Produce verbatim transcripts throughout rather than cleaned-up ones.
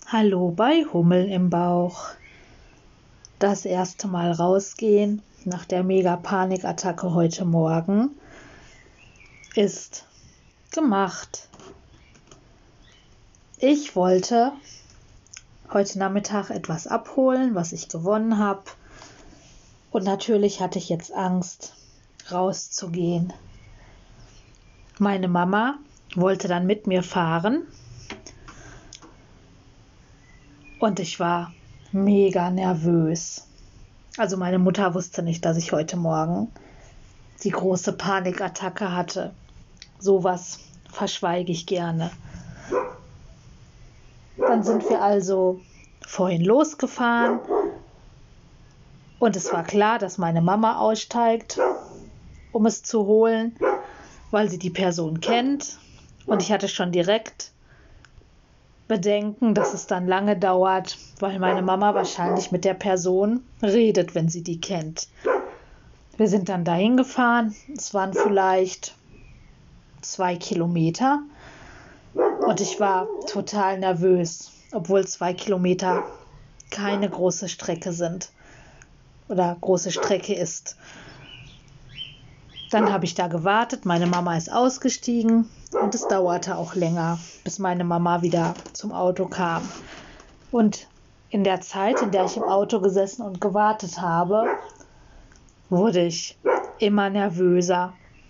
Hallo bei Hummeln im Bauch. Das erste Mal rausgehen nach der Mega-Panikattacke heute Morgen ist gemacht. Ich wollte heute Nachmittag etwas abholen, was ich gewonnen habe. Und natürlich hatte ich jetzt Angst, rauszugehen. Meine Mama wollte dann mit mir fahren. Und ich war mega nervös. Also meine Mutter wusste nicht, dass ich heute Morgen die große Panikattacke hatte. Sowas verschweige ich gerne. Dann sind wir also vorhin losgefahren. Und es war klar, dass meine Mama aussteigt, um es zu holen, weil sie die Person kennt. Und ich hatte schon direkt Bedenken, dass es dann lange dauert, weil meine Mama wahrscheinlich mit der Person redet, wenn sie die kennt. Wir sind dann dahin gefahren. Es waren vielleicht zwei Kilometer und ich war total nervös, obwohl zwei Kilometer keine große Strecke sind oder große Strecke ist. Dann habe ich da gewartet, meine Mama ist ausgestiegen und es dauerte auch länger, bis meine Mama wieder zum Auto kam. Und in der Zeit, in der ich im Auto gesessen und gewartet habe, wurde ich immer nervöser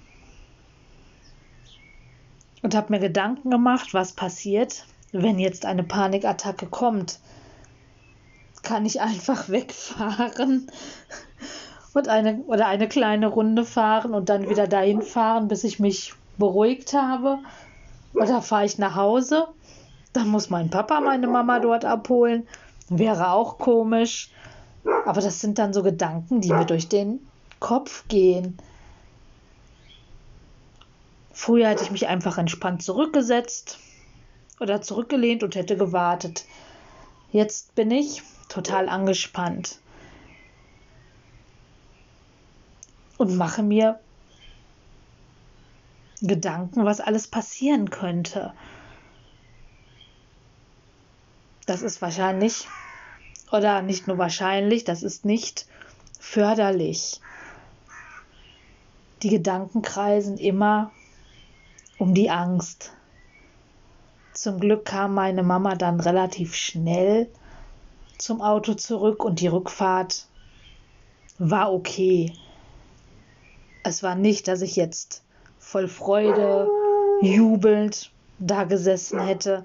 und habe mir Gedanken gemacht, was passiert, wenn jetzt eine Panikattacke kommt. Kann ich einfach wegfahren und eine oder eine kleine Runde fahren und dann wieder dahin fahren, bis ich mich beruhigt habe? Oder fahre ich nach Hause? Dann muss mein Papa meine Mama dort abholen. Wäre auch komisch. Aber das sind dann so Gedanken, die mir durch den Kopf gehen. Früher hätte ich mich einfach entspannt zurückgesetzt oder zurückgelehnt und hätte gewartet. Jetzt bin ich total angespannt und mache mir Gedanken, was alles passieren könnte. Das ist wahrscheinlich, oder nicht nur wahrscheinlich, das ist nicht förderlich. Die Gedanken kreisen immer um die Angst. Zum Glück kam meine Mama dann relativ schnell zum Auto zurück und die Rückfahrt war okay. Es war nicht, dass ich jetzt voll Freude, jubelnd da gesessen hätte.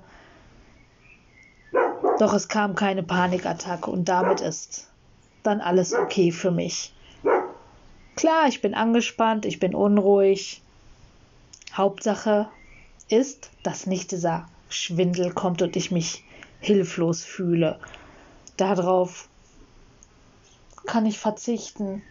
Doch es kam keine Panikattacke und damit ist dann alles okay für mich. Klar, ich bin angespannt, ich bin unruhig. Hauptsache ist, dass nicht dieser Schwindel kommt und ich mich hilflos fühle. Darauf kann ich verzichten.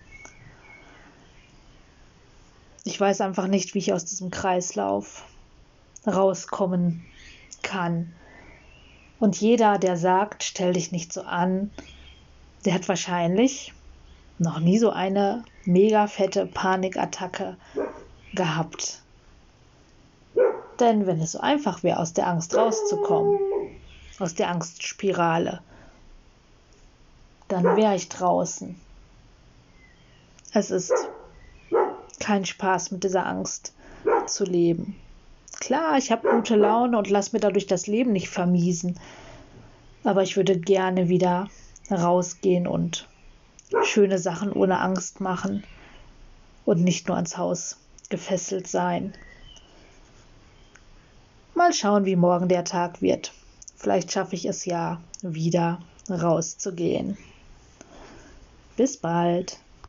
Ich weiß einfach nicht, wie ich aus diesem Kreislauf rauskommen kann. Und jeder, der sagt, stell dich nicht so an, der hat wahrscheinlich noch nie so eine mega fette Panikattacke gehabt. Denn wenn es so einfach wäre, aus der Angst rauszukommen, aus der Angstspirale, dann wäre ich draußen. Es ist kein Spaß, mit dieser Angst zu leben. Klar, ich habe gute Laune und lasse mir dadurch das Leben nicht vermiesen. Aber ich würde gerne wieder rausgehen und schöne Sachen ohne Angst machen und nicht nur ans Haus gefesselt sein. Mal schauen, wie morgen der Tag wird. Vielleicht schaffe ich es ja, wieder rauszugehen. Bis bald.